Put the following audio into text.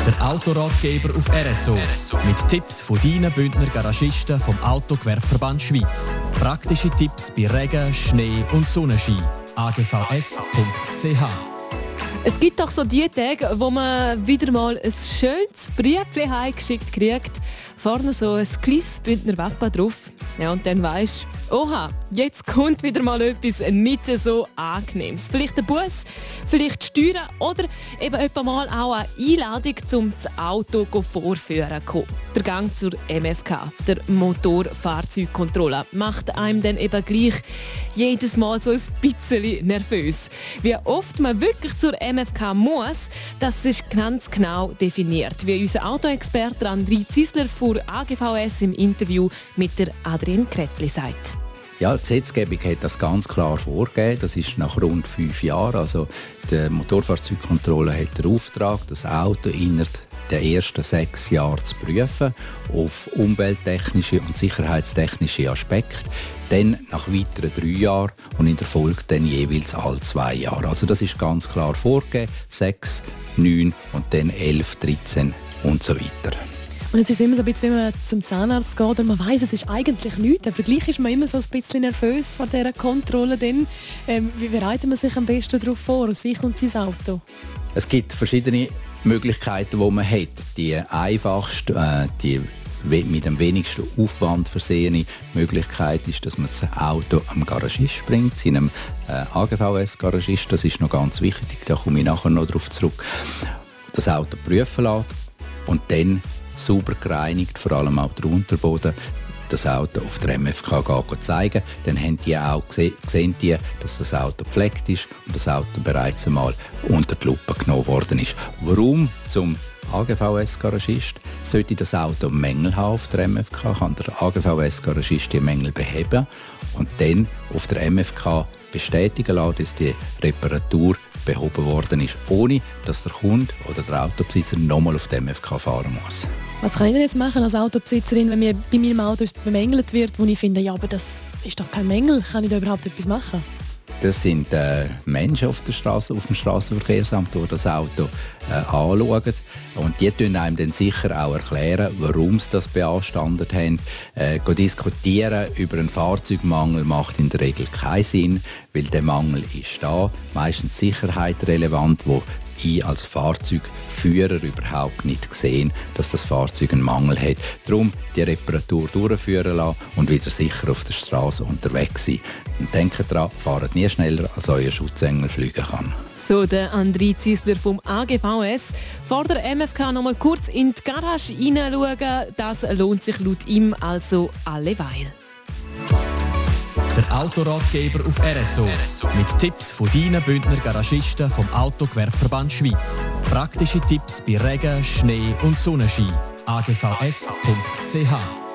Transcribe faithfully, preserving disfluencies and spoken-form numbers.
Der Autoratgeber auf R S O. Mit Tipps von deinen Bündner Garagisten vom Autogewerbeverband Schweiz. Praktische Tipps bei Regen, Schnee und Sonnenschein. a g v s punkt c h. Es gibt doch so die Tage, wo man wieder mal ein schönes Briefchen heimgeschickt kriegt. Vorne so ein kleines Bündner Wappen drauf. Ja, und dann weisst du, oha, jetzt kommt wieder mal etwas nicht so Angenehmes. Vielleicht ein Bus, vielleicht Steuern oder eben etwa mal auch eine Einladung, um das Auto vorführen zu kommen. Der Gang zur M F K, der Motorfahrzeugkontrolle, macht einem dann eben gleich jedes Mal so ein bisschen nervös. Wie oft man wirklich zur M F K muss, das ist ganz genau definiert. Wie unser Autoexperte André Ziesler von A G V S im Interview mit der Adrienne Kretli sagt. Ja, die Gesetzgebung hat das ganz klar vorgegeben. Das ist nach rund fünf Jahren. Also die Motorfahrzeugkontrolle hat den Auftrag, das Auto innerhalb der ersten sechs Jahre zu prüfen auf umwelttechnische und sicherheitstechnische Aspekte. Dann nach weiteren drei Jahren und in der Folge dann jeweils alle zwei Jahre. Also das ist ganz klar vorgegeben. sechs, neun und dann elf, dreizehn und so weiter. Und jetzt ist es immer so ein bisschen, wenn man zum Zahnarzt geht und man weiss, es ist eigentlich nichts, aber gleich ist man immer so ein bisschen nervös vor dieser Kontrolle. Dann, ähm, wie bereitet man sich am besten darauf vor, sich und sein Auto? Es gibt verschiedene Möglichkeiten, die man hat. Die einfachste, äh, die mit dem wenigsten Aufwand versehene Möglichkeit ist, dass man das Auto am Garagist bringt, seinem äh, A G V S-Garagist. Das ist noch ganz wichtig, da komme ich nachher noch darauf zurück. Das Auto prüfen lässt und dann sauber gereinigt, vor allem auch der Unterboden, das Auto auf der M F K gehen, zeigen. Dann haben die auch gesehen, die, dass das Auto gepflegt ist und das Auto bereits einmal unter die Lupe genommen worden ist. Warum? Zum A G V S-Garagist. Sollte das Auto Mängel haben auf der M F K, kann der A G V S-Garagist die Mängel beheben und dann auf der M F K bestätigen lassen, dass die Reparatur behoben worden ist, ohne dass der Kunde oder der Autobesitzer nochmal auf der M F K fahren muss. Was kann ich denn jetzt machen als Autobesitzerin, wenn mir bei meinem Auto bemängelt wird, wo ich finde, ja, aber das ist doch kein Mängel, kann ich da überhaupt etwas machen? Das sind äh, Menschen auf der Straße, auf dem Strassenverkehrsamt, die das Auto äh, anschauen. Und die können einem dann sicher auch erklären, warum sie das beanstandet haben. Äh, diskutieren über einen Fahrzeugmangel macht in der Regel keinen Sinn, weil der Mangel ist da. Meistens sicherheitsrelevant, wo ich als Fahrzeugführer überhaupt nicht gesehen, dass das Fahrzeug einen Mangel hat. Darum die Reparatur durchführen lassen und wieder sicher auf der Straße unterwegs sein. Und denkt daran, fahrt nie schneller, als euer Schutzengel fliegen kann. So der André Ziesler vom A G V S. Vor der M F K noch mal kurz in die Garage hineinschauen. Das lohnt sich laut ihm also alleweil. Der Autoratgeber auf R S O. Mit Tipps von deinen Bündner Garagisten vom Autogewerbeverband Schweiz. Praktische Tipps bei Regen, Schnee und Sonnenschein. a g v s punkt c h